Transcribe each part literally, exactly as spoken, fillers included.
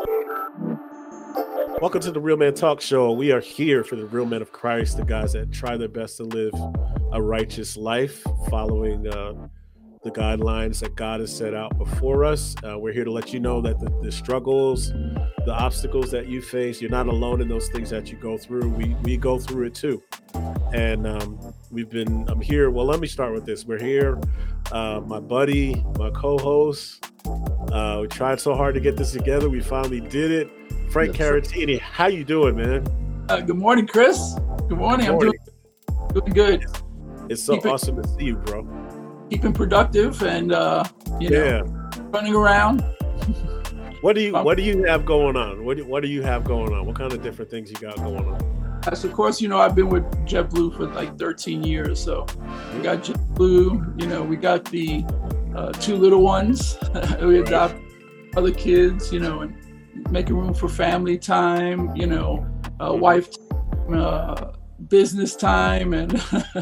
Welcome to the Real Man Talk Show. We are here for the real men of Christ, the guys that try their best to live a righteous life, following uh, the guidelines that God has set out before us. Uh, we're here to let you know that the, the struggles, the obstacles that you face, you're not alone in those things that you go through. We we go through it too. And um, we've been, I'm here. Well, let me start with this. We're here. Uh, my buddy, my co-host, uh, we tried so hard to get this together. We finally did it. Frank Yes, Caratini, how you doing, man? Uh, good morning, Chris. Good morning. Good morning. I'm doing, doing good. It's so Keep it- awesome to see you, bro. Keeping productive and uh, you know, Yeah. running around. What do you Um, What do you have going on? What do, What do you have going on? What kind of different things you got going on? As of course, you know, I've been with JetBlue for like thirteen years. So we got JetBlue. You know, we got the uh, two little ones. we Right. adopt other kids. You know, and making room for family time. You know, uh, Mhm. wife, uh, business time, and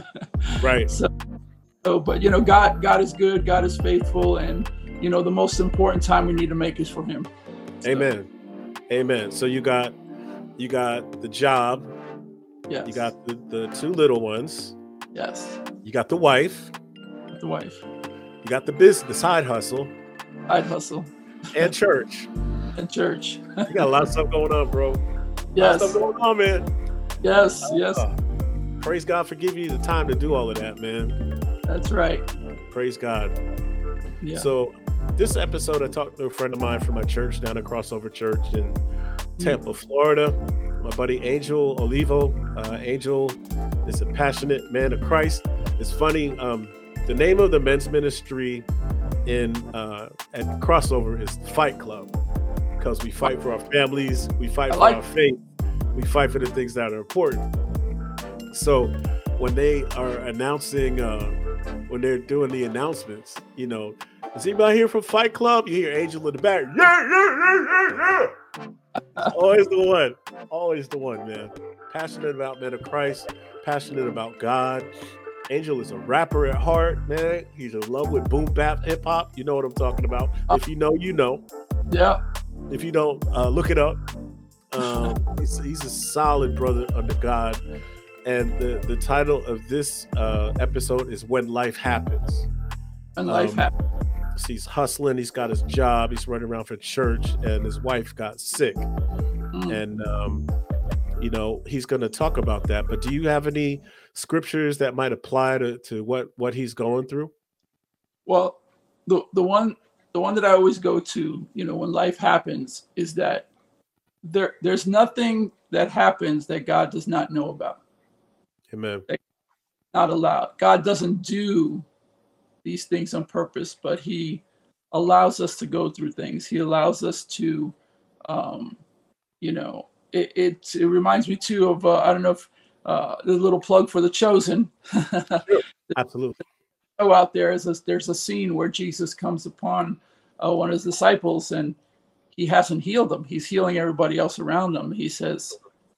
Right. So, so, but you know, God, God is good. God is faithful, and you know, the most important time we need to make is for Him. So, Amen. Amen. So you got you got the job. Yes. You got the, the two little ones. yes. You got the wife. The wife. You got the business, the side hustle, I'd hustle and church. at church. You got a lot of stuff going on, bro. A lot of yes. stuff going on, man. Yes. Yes. Uh, praise God for giving you the time to do all of that, man. That's right. Praise God. Yeah. So this episode, I talked to a friend of mine from my church down at Crossover Church in Tampa, Florida. My buddy Angel Olivo. Uh, Angel is a passionate man of Christ. It's funny. Um, the name of the men's ministry in uh, at Crossover is Fight Club, because we fight for our families, we fight I for like our faith, we fight for the things that are important. So when they are announcing, uh, when they're doing the announcements, you know, is anybody here from Fight Club? You hear Angel in the back. Yeah, yeah, yeah, yeah, yeah. Always the one. Always the one, man. Passionate about men of Christ, passionate about God. Angel is a rapper at heart, man. He's in love with boom bap hip hop. You know what I'm talking about. If you know, you know. Yeah. If you don't, uh, look it up. Um, he's, he's a solid brother under God. And the, the title of this uh, episode is When Life Happens. And life Um, happens. He's hustling. He's got his job. He's running around for church, and his wife got sick. Mm. And, um, you know, he's going to talk about that. But do you have any scriptures that might apply to, to what, what he's going through? Well, the the one the one that I always go to, you know, when life happens, is that there there's nothing that happens that God does not know about, Amen. not allowed. God doesn't do these things on purpose, but He allows us to go through things. He allows us to, um, you know, it, it it reminds me too of uh, I don't know if uh, the little plug for The Chosen. Sure. Absolutely. Go out there is a, there's a scene where Jesus comes upon uh, one of his disciples, and he hasn't healed them. He's healing everybody else around him. He says,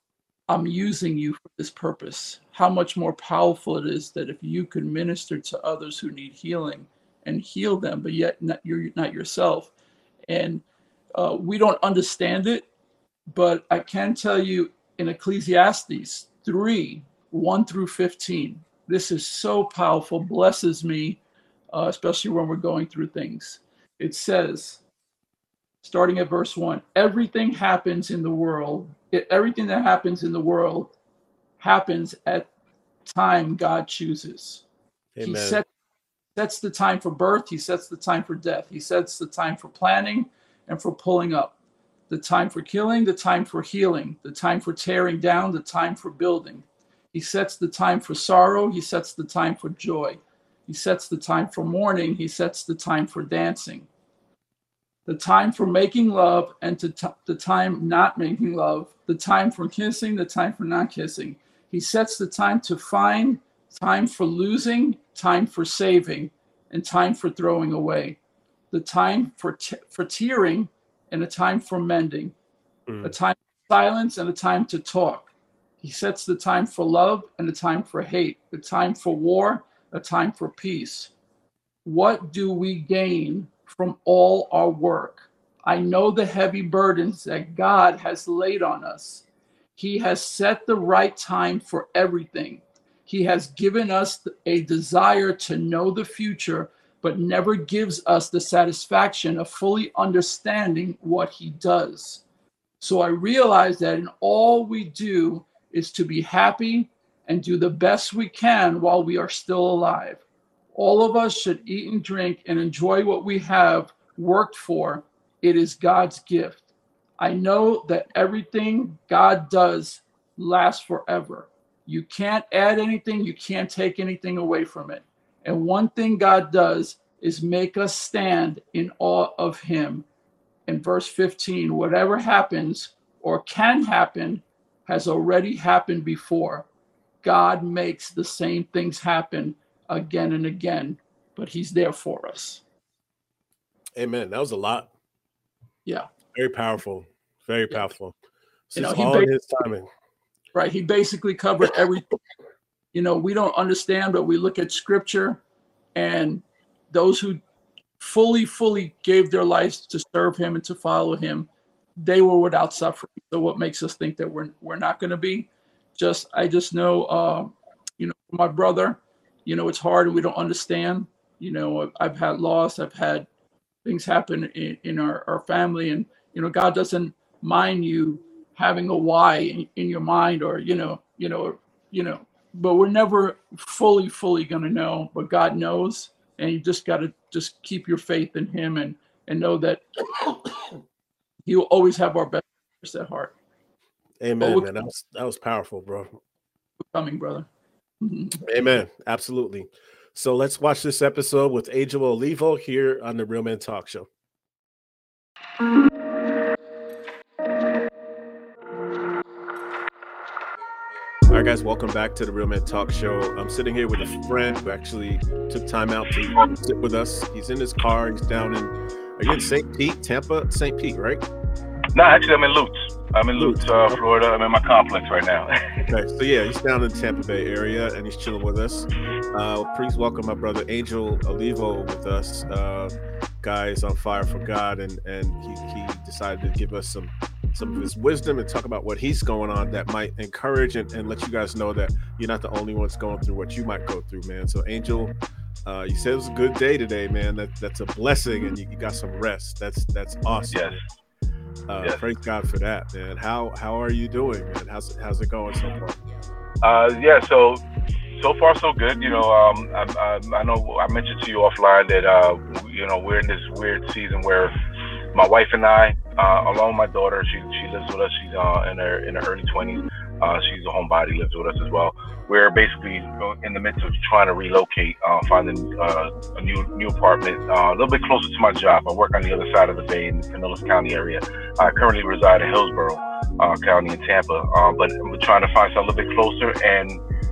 I'm using you for this purpose. How much more powerful it is that if you could minister to others who need healing and heal them, but yet not, you're not yourself. And uh, we don't understand it, but I can tell you in Ecclesiastes three, one through fifteen, this is so powerful, blesses me, uh, especially when we're going through things. It says, starting at verse one, everything happens in the world. It, everything that happens in the world happens at time God chooses. Amen. He set, sets the time for birth. He sets the time for death. He sets the time for planning and for pulling up. The time for killing, the time for healing, the time for tearing down, the time for building. He sets the time for sorrow. He sets the time for joy. He sets the time for mourning. He sets the time for dancing. The time for making love and to t- the time not making love. The time for kissing, the time for not kissing. He sets the time to find, time for losing, time for saving, and time for throwing away. The time for t- for tearing and a time for mending. Mm. A time for silence and a time to talk. He sets the time for love and a time for hate, a time for war, a time for peace. What do we gain from all our work? I know the heavy burdens that God has laid on us. He has set the right time for everything. He has given us a desire to know the future, but never gives us the satisfaction of fully understanding what he does. So I realize that in all we do is to be happy and do the best we can while we are still alive. All of us should eat and drink and enjoy what we have worked for. It is God's gift. I know that everything God does lasts forever. You can't add anything, you can't take anything away from it. And one thing God does is make us stand in awe of him. In verse fifteen, whatever happens or can happen has already happened before. God makes the same things happen again and again, but he's there for us. Amen. That was a lot. Yeah. Very powerful. Very yeah. powerful. So you know, it's he all in his timing. Right. He basically covered everything. You know, we don't understand, but we look at scripture, and those who fully, fully gave their lives to serve him and to follow him, they were without suffering. So what makes us think that we're we're not going to be? Just I just know, uh, you know, my brother, you know, it's hard and we don't understand. You know, I've had loss, I've had things happen in, in our, our family, and you know, God doesn't mind you having a why in, in your mind, or you know, you know, you know. But we're never fully, fully going to know. But God knows, and you just got to just keep your faith in him, and and know that he will always have our best interests at heart. Amen, man. That was that was powerful, bro. Coming, brother. Amen. Absolutely. So let's watch this episode with Angel Olivo here on the Real Men Talk Show. All right, guys, welcome back to the Real Men Talk Show. I'm sitting here with a friend who actually took time out to sit with us. He's in his car. He's down in, are you in Saint Pete, Tampa? Saint Pete, right? No, actually, I'm in Lutz. I'm in Lutz, uh, Florida. I'm in my complex right now. Okay, so yeah, he's down in the Tampa Bay area, and he's chilling with us. Uh, please welcome my brother Angel Olivo with us. Uh, guy is on fire for God, and and he, he decided to give us some some of his wisdom and talk about what he's going on that might encourage and, and let you guys know that you're not the only ones going through what you might go through, man. So Angel, uh, you said it was a good day today, man. That that's a blessing, and you, you got some rest. That's that's awesome. Yes. Uh, yes. Praise God for that, man. How how are you doing, man? How's how's it going so far? Uh, yeah, so so far so good. You know, um, I, I, I know I mentioned to you offline that uh, you know, we're in this weird season where my wife and I, uh, along with my daughter, she she lives with us. She's uh, in her in her early twenties. Uh, she's a homebody, lives with us as well. We're basically in the midst of trying to relocate, uh, finding uh, a new new apartment uh, a little bit closer to my job. I work on the other side of the bay in the Pinellas County area. I currently reside in Hillsborough uh, County in Tampa, uh, but we're trying to find something a little bit closer. And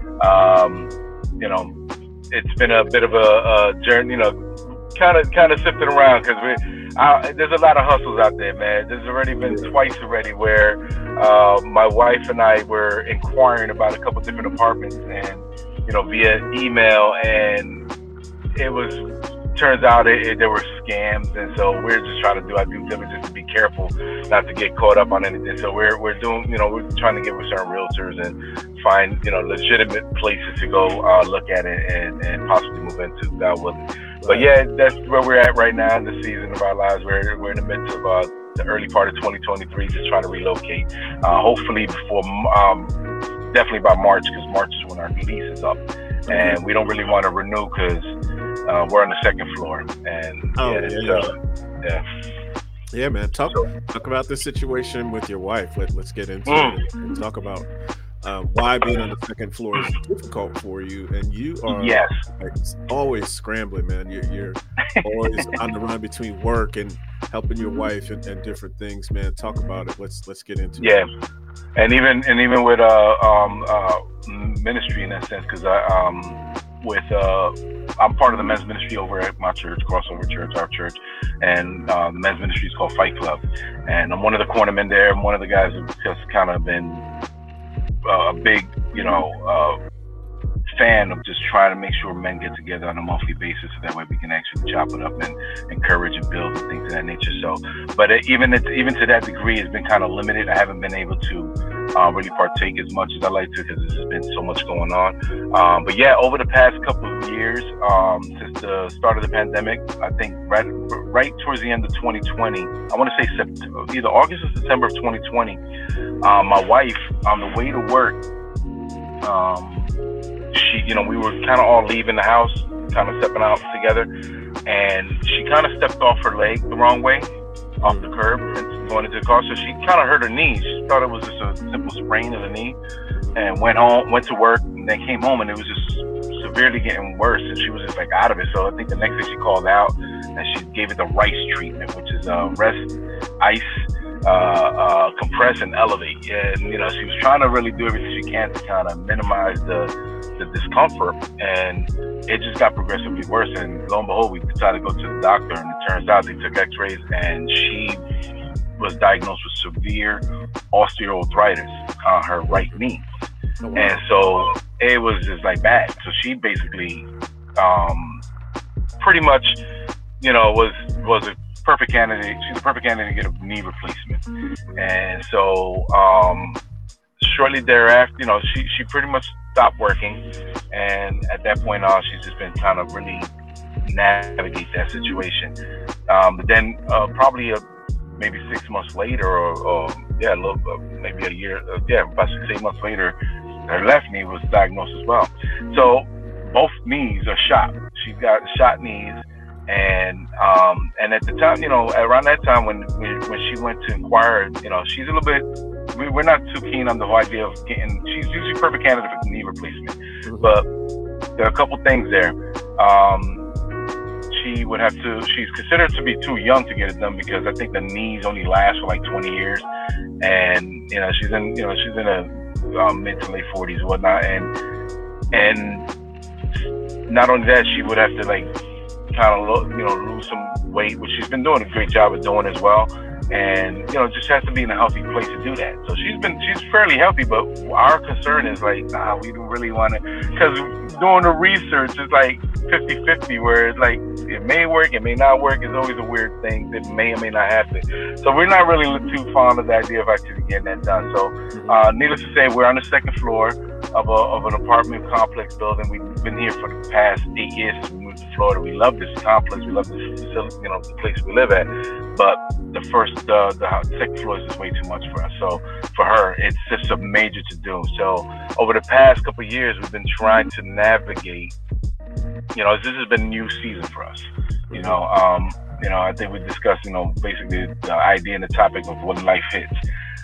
um, you know, it's been a bit of a, a journey. You know, kind of kind of sifting around because we. I, there's a lot of hustles out there, man. There's already been twice already where uh, my wife and I were inquiring about a couple different apartments, and you know, via email, and it was turns out it, it, there were scams, and so we're just trying to do our due diligence to be careful not to get caught up on anything. So we're we're doing, you know, we're trying to get with certain realtors and find, you know, legitimate places to go uh, look at it and, and possibly move into. God willing. But yeah, that's where we're at right now in the season of our lives. We're we're in the midst of uh, the early part of twenty twenty-three, just trying to relocate. Uh, hopefully before, um, definitely by March, because March is when our lease is up, and we don't really want to renew because uh, we're on the second floor. And oh, yeah, yeah, uh, yeah, yeah, man. Talk talk about this situation with your wife. Let let's get into mm. it and talk about. Um, why being on the second floor is difficult for you, and you are yes. like, always scrambling, man. You're, you're always on the run between work and helping your wife and, and different things, man. Talk about it. Let's let's get into yeah. it. Yeah, and even and even with uh um uh ministry in that sense, because I um with uh I'm part of the men's ministry over at my church, Crossover Church, our church, and uh, the men's ministry is called Fight Club, and I'm one of the cornermen there. I'm one of the guys who's just kind of been. Uh, a big, you know, uh, fan of just trying to make sure men get together on a monthly basis, so that way we can actually chop it up and encourage and build and things of that nature. So, but it, even it, even to that degree, it's been kind of limited. I haven't been able to uh, really partake as much as I like to, because there's been so much going on. Um, but yeah, over the past couple of years, um, since the start of the pandemic, I think right right towards the end of twenty twenty, I want to say September, either August or September of twenty twenty, um, my wife, on the way to work, um, she, you know, we were kind of all leaving the house, kind of stepping out together, and she kind of stepped off her leg the wrong way, off the curb, and going into the car. So she kind of hurt her knee. She thought it was just a simple sprain of the knee, and went home, went to work, and then came home, and it was just severely getting worse, and she was just like out of it. So I think the next day she called out, and she gave it the RICE treatment, which is uh, rest, ice, uh, uh, compress, and elevate. And you know, she was trying to really do everything she can to kind of minimize the the discomfort, and it just got progressively worse. And lo and behold, we decided to go to the doctor, and it turns out they took x-rays, and she was diagnosed with severe osteoarthritis on her right knee. Oh, wow. And so it was just like bad. So she basically um, pretty much, you know, was was a perfect candidate. She's a perfect candidate to get a knee replacement. And so um, shortly thereafter, you know, she, she pretty much stopped working. And at that point on, she's just been kind of really navigate that situation. Um, but then uh, probably a, maybe six months later, or, or yeah, a little, uh, maybe a year, uh, yeah, about six, eight months later, her left knee was diagnosed as well. So both knees are shot. She's got shot knees. And um, and at the time, you know, around that time when when she went to inquire, you know, she's a little bit, we, we're not too keen on the whole idea of getting, she's usually perfect candidate for knee replacement. Mm-hmm. But there are a couple things there. Um, she would have to, she's considered to be too young to get it done, because I think the knees only last for like twenty years. And, you know, she's in, you know, she's in a um, mid to late forties and whatnot. And, and not only that, she would have to like, kind of, you know, lose some weight, which she's been doing a great job of doing as well. And, you know, just has to be in a healthy place to do that. So she's been, she's fairly healthy, but our concern is like, nah, we don't really want to, because doing the research is like fifty-fifty, where it's like, it may work, it may not work. It's always a weird thing that may or may not happen. So we're not really too fond of the idea of actually getting that done. So uh, needless to say, we're on the second floor of a of an apartment complex building. We've been here for the past eight years since we moved to Florida. We love this complex. We love this facility, you know, the place we live at. But the first, uh, the second floor is just way too much for us. So for her, it's just a major to do. So over the past couple of years, we've been trying to navigate. You know, this has been a new season for us. You know, um, you know, I think we discussed, you know, basically the idea and the topic of when life hits.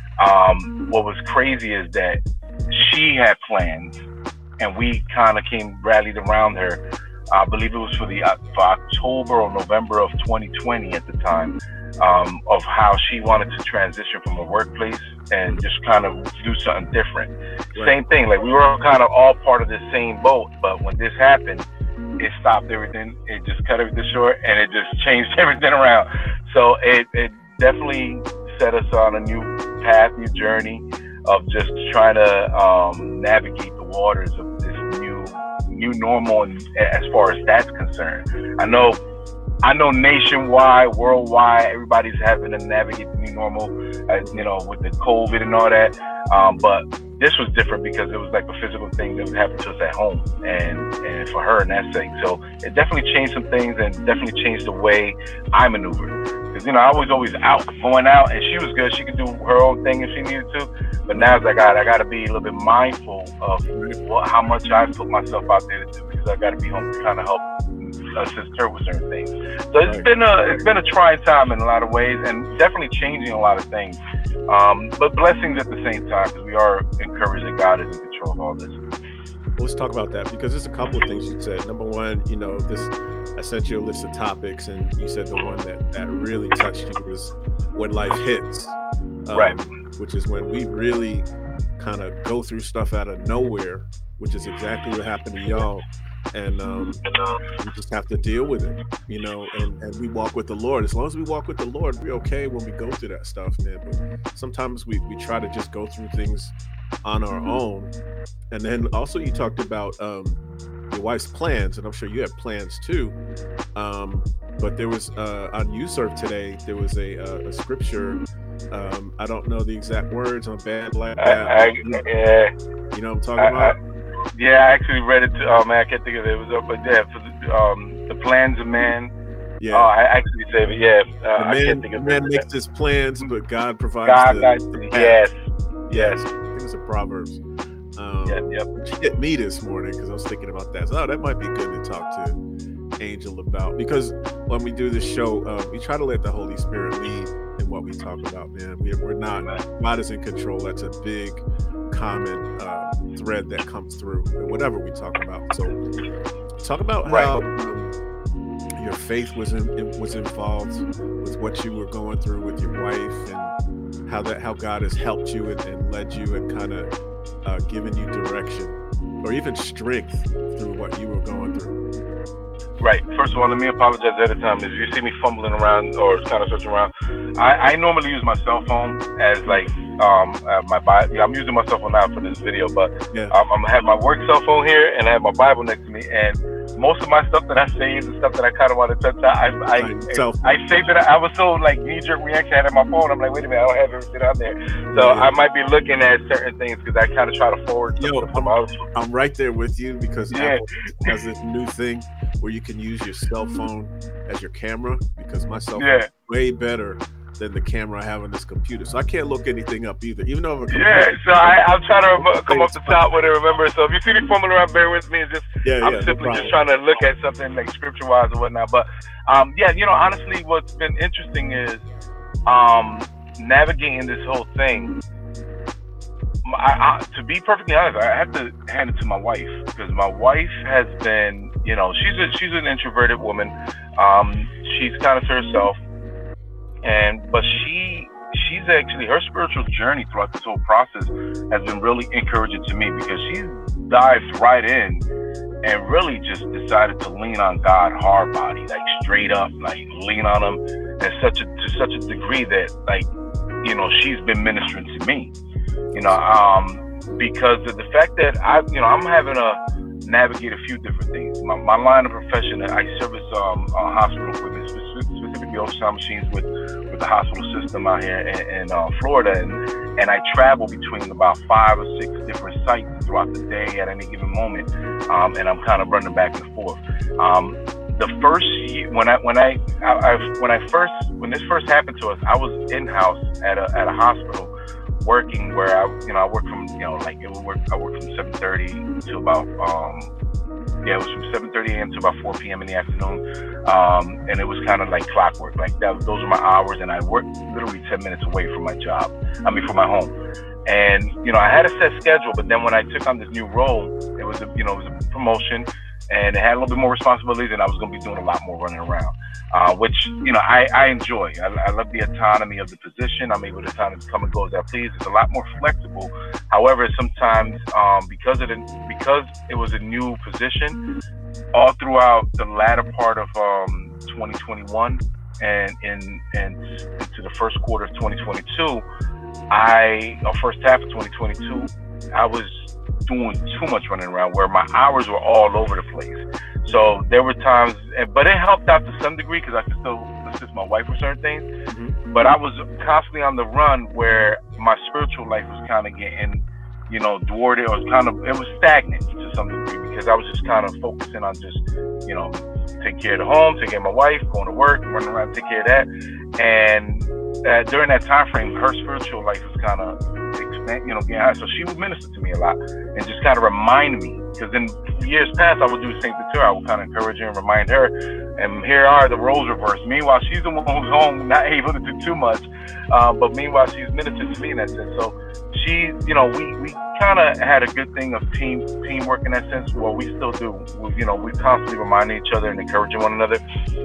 Um, what was crazy is that she had plans, and we kind of came rallied around her. I believe it was for the uh, for October or November of twenty twenty at the time, um, of how she wanted to transition from a workplace and just kind of do something different. Right. Same thing, like we were kind of all part of the same boat, but when this happened, it stopped everything. It just cut everything short, and it just changed everything around. So it, it definitely set us on a new path, new journey of just trying to um, navigate the waters of this new new normal, and as far as that's concerned. I know I know nationwide, worldwide, everybody's having to navigate the new normal, uh, you know, with the COVID and all that. Um, but this was different because it was like a physical thing that would happen to us at home, and, and for her in that setting. So it definitely changed some things, and definitely changed the way I maneuvered. Because, you know, I was always out, going out, and she was good. She could do her own thing if she needed to. But now it's like, I, I got to be a little bit mindful of what, how much I put myself out there to do, because I got to be home to kind of help assist her with certain things. So it's been a it's been a trying time in a lot of ways, and definitely changing a lot of things. Um, but blessings at the same time, because we are encouraged that God is in control of all this. Well, let's talk about that, because there's a couple of things you said. Number one, you know, this I sent you a list of topics, and you said the one that, that really touched you was when life hits, um, right? Which is when we really kind of go through stuff out of nowhere, which is exactly what happened to y'all. And um, we just have to deal with it, you know, and, and we walk with the Lord. As long as we walk with the Lord, we're okay when we go through that stuff, man. But sometimes we, we try to just go through things on our own, And then also you talked about um, your wife's plans, and I'm sure you have plans too. Um, but there was uh, on YouServe today, there was a, uh, a scripture. Um, I don't know the exact words. I'm bad like that. I, I, yeah. You know what I'm talking I, about? I, yeah, I actually read it. To, oh man, I can't think of it. It was up, but yeah, for the, um, the plans of man. Yeah. Oh, I actually said it. Yeah. Uh, the man, I can't think of the man it. makes his plans, but God provides God, the, God, the path. yes. Yes. I think it's in Proverbs. Um, Yep, yep. She hit me this morning because I was thinking about that. So, oh, that might be good to talk to Angel about, because when we do this show, uh, we try to let the Holy Spirit lead in what we talk about, man. We, we're not, God is in control. That's a big common uh, thread that comes through in whatever we talk about. So talk about Right. how um, your faith was in, was involved with what you were going through with your wife, and how that how God has helped you and, and led you and kind of uh, given you direction or even strength through what you were going through. Right. First of all, let me apologize ahead of time. If you see me fumbling around or kind of searching around, I, I normally use my cell phone as like um uh, my Bible. Yeah, I'm using my cell phone now for this video, but Yeah. um, I'm gonna have my work cell phone here and I have my Bible next to me. And most of my stuff that I saved and stuff that I kind of want to touch, I I, Right, cell phone. I, I saved it. I was so like knee jerk reaction. I had it on my phone. I'm like, wait a minute, I don't have everything on there. So Yeah. I might be looking at certain things because I kind of try to forward. Yo, stuff from other- I'm right there with you because Yeah. Apple has this new thing where you can use your cell phone as your camera, because my cell phone Yeah. is way better than the camera I have on this computer. So I can't look anything up either, even though I'm a Yeah, computer. so I, I'm trying to rem- come off the top with it, remember. So if you see me fumbling around, bear with me. It's just Yeah, I'm yeah, no simply problem. just trying to look at something like scripture-wise or whatnot. But um, yeah, you know, honestly, what's been interesting is um, navigating this whole thing. I, I, to be perfectly honest, I have to hand it to my wife, because my wife has been, you know, she's a, she's an introverted woman. Um, she's kind of to herself, and but she she's actually, her spiritual journey throughout this whole process has been really encouraging to me, because she dived right in and really just decided to lean on God hard body, like straight up, like lean on him at such a to such a degree that, like, you know, she's been ministering to me. You know, um, because of the fact that I, you know, I'm having to navigate a few different things. My, my line of profession, I service um, uh, hospital equipment, specifically ultrasound machines with, with the hospital system out here in, in uh, Florida, and, and I travel between about five or six different sites throughout the day at any given moment, um, and I'm kind of running back and forth. Um, the first year, when I when I, I, I when I first when this first happened to us, I was in house at a at a hospital, working where I, you know, I work from, you know, like it would work, I work from seven thirty to about, um, yeah, it was from seven thirty a.m. to about four p.m. in the afternoon. Um, and it was kind of like clockwork, like that, those are my hours. And I worked literally ten minutes away from my job, I mean, from my home. And, you know, I had a set schedule, but then when I took on this new role, it was a, you know, it was a promotion, and it had a little bit more responsibilities, and I was going to be doing a lot more running around, uh, which, you know, I, I enjoy. I, I love the autonomy of the position. I'm able to kind of come and go as I please. It's a lot more flexible. However, sometimes um, because of the, because it was a new position, all throughout the latter part of um, twenty twenty-one and in and into the first quarter of twenty twenty-two, I, or first half of twenty twenty-two, I was doing too much running around where my hours were all over the place. So there were times, but it helped out to some degree because I could still assist my wife with certain things. Mm-hmm. But I was constantly on the run where my spiritual life was kind of getting, you know, dwarfed, or kind of, it was stagnant to some degree, because I was just kind of focusing on just, you know, take care of the home, take care of my wife, going to work, running around, take care of that. And uh, during that time frame, her spiritual life was kind of, you know, getting high. So she would minister to me a lot and just kind of remind me, because in years past, I would do the same thing to her. I would kind of encourage her and remind her. And here are the roles reversed. Meanwhile, she's the one who's home, not able to do too much. Um, but meanwhile, she's ministered to me in that sense. So she, you know, we, we kind of had a good thing of team teamwork in that sense. Well, we still do. We, you know, we constantly reminding each other and encouraging one another.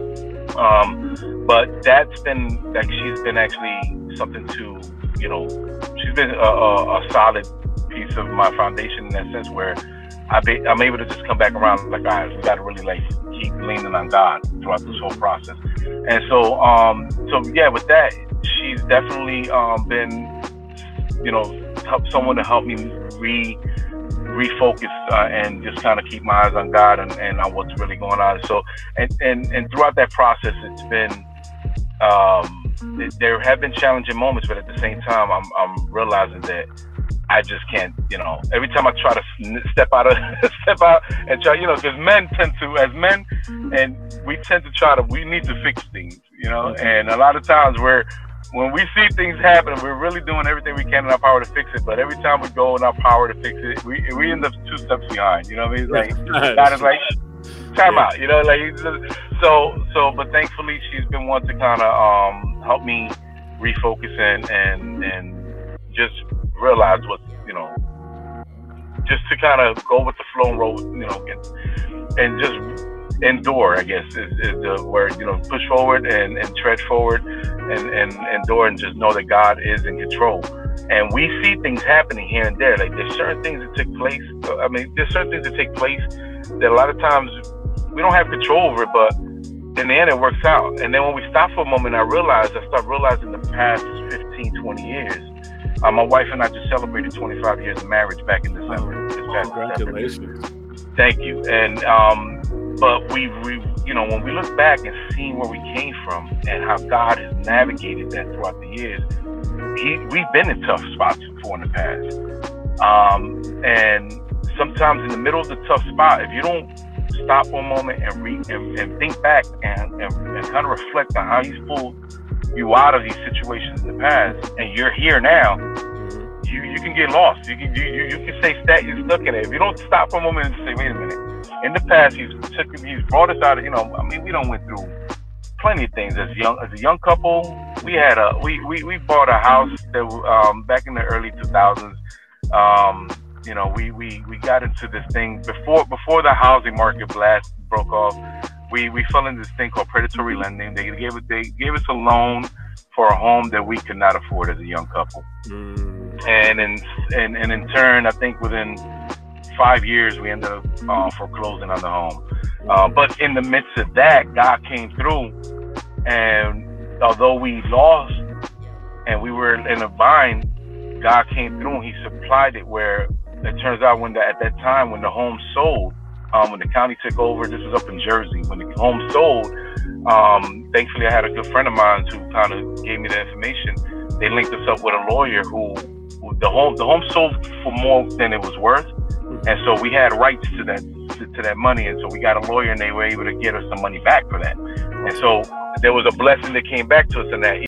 Um, but that's been, like, she's been actually something to, you know, she's been a, a, a solid piece of my foundation in that sense, where I be, I'm able to just come back around like, all right, we got to really like keep leaning on God throughout this whole process. And so, um, so yeah, with that, she's definitely um, been, you know, help someone to help me re refocus uh, and just kind of keep my eyes on God and, and on what's really going on. So, and, and, and throughout that process, it's been, um, th- there have been challenging moments, but at the same time, I'm, I'm realizing that I just can't, you know, every time I try to step out of, step out and try, you know, because men tend to, as men, and we tend to try to, we need to fix things, you know, and a lot of times we're, when we see things happen, we're really doing everything we can in our power to fix it. But every time we go in our power to fix it, we we end up two steps behind. You know what I mean? Like God is like, time out. You know, like so so. But thankfully, she's been one to kind of um help me refocus and and and just realize what you know, just to kind of go with the flow and roll, you know, and, and just endure, I guess, is, is the word, you know, push forward and, and tread forward and, and endure and just know that God is in control. And we see things happening here and there. Like there's certain things that take place. I mean, there's certain things that take place that a lot of times we don't have control over it, but in the end it works out. And then when we stop for a moment, I realized, I start realizing the past fifteen, twenty years. Uh, my wife and I just celebrated twenty-five years of marriage back in December. This past Congratulations. December. Thank you. And, um, But we, we, you know, when we look back and see where we came from and how God has navigated that throughout the years, he, we've been in tough spots before in the past. Um, and sometimes in the middle of the tough spot, if you don't stop for a moment and, re, and, and think back and, and, and kind of reflect on how He's pulled you out of these situations in the past, and you're here now, you, you can get lost. You can you, you, you can stay stuck, you're stuck in it. If you don't stop for a moment and say, wait a minute. In the past, he's took, he's brought us out of, you know, I mean, we don't went through plenty of things as young as a young couple. We had a we we, we bought a house that um, back in the early two thousands. Um, you know, we, we, we got into this thing before before the housing market blast broke off. We we fell into this thing called predatory lending. They gave it they gave us a loan for a home that we could not afford as a young couple. Mm. And in and, and in turn, I think within five years we ended up uh, foreclosing on the home. Uh, but in the midst of that, God came through, and although we lost and we were in a bind, God came through and He supplied it. Where it turns out, when the, at that time when the home sold, um, when the county took over, this was up in Jersey. When the home sold, um, thankfully I had a good friend of mine who kind of gave me the information. They linked us up with a lawyer who, who the home the home sold for more than it was worth. And so we had rights to that to, to that money, and so we got a lawyer, and they were able to get us some money back for that. And so there was a blessing that came back to us in that.